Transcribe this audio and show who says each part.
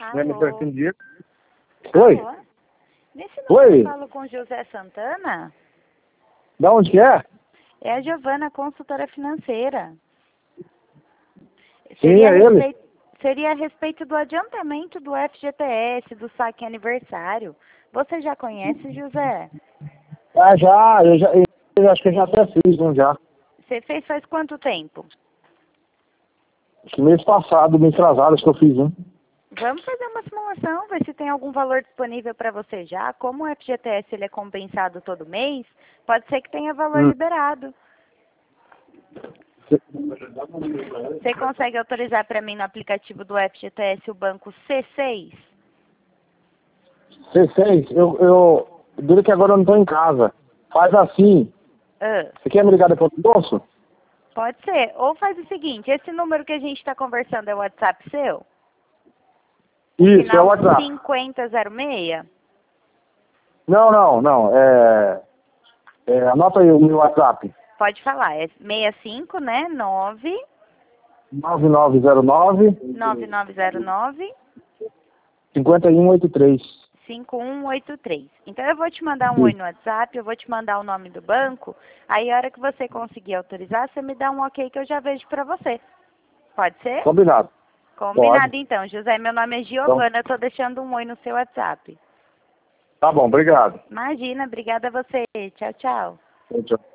Speaker 1: Né, me
Speaker 2: Alô?
Speaker 1: atendia. Oi?
Speaker 2: Alô? Nesse número
Speaker 1: Oi?
Speaker 2: eu falo com José Santana?
Speaker 1: Da onde que é?
Speaker 2: É a Giovana, consultora financeira.
Speaker 1: Sim, é ele.
Speaker 2: Seria a respeito do adiantamento do FGTS, do saque aniversário. Você já conhece, José?
Speaker 1: Ah, já, eu acho que eu já até fiz um já.
Speaker 2: Você fez faz quanto tempo?
Speaker 1: Acho que mês passado, mês atrasado, acho que eu fiz um.
Speaker 2: Vamos fazer uma simulação, ver se tem algum valor disponível para você já. Como o FGTS ele é compensado todo mês, pode ser que tenha valor liberado. Você consegue autorizar para mim no aplicativo do FGTS o banco C6?
Speaker 1: C6, duro que agora eu não tô em casa. Faz assim.
Speaker 2: Ah,
Speaker 1: Você quer me ligar depois do almoço?
Speaker 2: pode ser. Ou faz o seguinte, esse número que a gente está conversando é o WhatsApp seu?
Speaker 1: Isso, é o
Speaker 2: Final
Speaker 1: WhatsApp.
Speaker 2: 5006?
Speaker 1: Não. Anota aí o meu WhatsApp.
Speaker 2: Pode falar, é 65, né?
Speaker 1: 9909
Speaker 2: 9909
Speaker 1: 5183.
Speaker 2: 5183. Então eu vou te mandar um oi no WhatsApp, eu vou te mandar o nome do banco, aí a hora que você conseguir autorizar, você me dá um ok que eu já vejo pra você. Pode ser?
Speaker 1: Combinado.
Speaker 2: Combinado
Speaker 1: Pode.
Speaker 2: então, José. Meu nome é
Speaker 1: Então,
Speaker 2: Giovana, eu tô deixando um oi no seu WhatsApp.
Speaker 1: tá bom, obrigado.
Speaker 2: Imagina, obrigada a você. Tchau, tchau.
Speaker 1: Tchau, tchau.